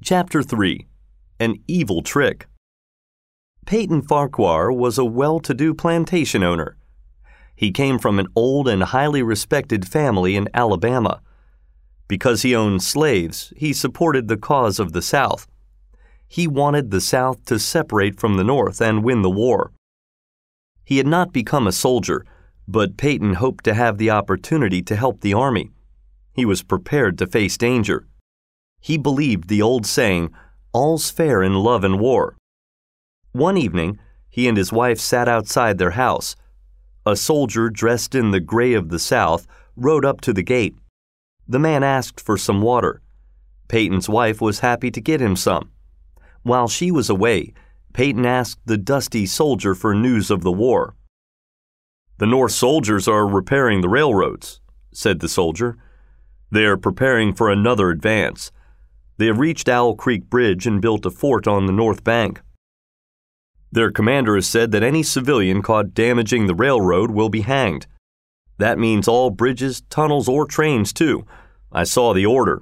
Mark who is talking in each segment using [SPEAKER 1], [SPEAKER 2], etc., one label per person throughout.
[SPEAKER 1] Chapter 3. An Evil Trick. Peyton Farquhar was a well-to-do plantation owner. He came from an old and highly respected family in Alabama. Because he owned slaves, he supported the cause of the South. He wanted the South to separate from the North and win the war. He had not become a soldier, but Peyton hoped to have the opportunity to help the army. He was prepared to face danger. He believed the old saying, "All's fair in love and war." One evening, he and his wife sat outside their house. A soldier dressed in the gray of the South rode up to the gate. The man asked for some water. Peyton's wife was happy to get him some. While she was away, Peyton asked the dusty soldier for news of the war. "The North soldiers are repairing the railroads," said the soldier. "They are preparing for another advance. They have reached Owl Creek Bridge and built a fort on the north bank. Their commander has said that any civilian caught damaging the railroad will be hanged. That means all bridges, tunnels, or trains, too. I saw the order."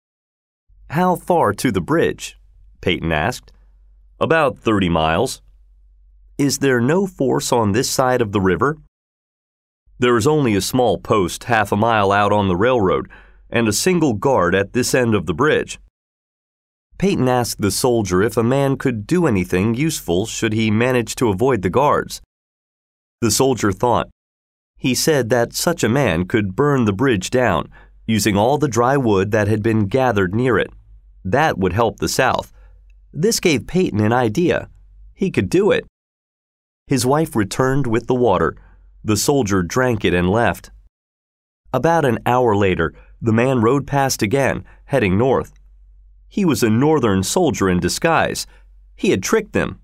[SPEAKER 1] "How far to the bridge?" Peyton asked. "About 30 miles. "Is there no force on this side of the river?" "There is only a small post half a mile out on the railroad and a single guard at this end of the bridge." Peyton asked the soldier if a man could do anything useful should he manage to avoid the guards. The soldier thought. He said that such a man could burn the bridge down, using all the dry wood that had been gathered near it. That would help the South. This gave Peyton an idea. He could do it. His wife returned with the water. The soldier drank it and left. About an hour later, the man rode past again, heading north. He was a Northern soldier in disguise. He had tricked them.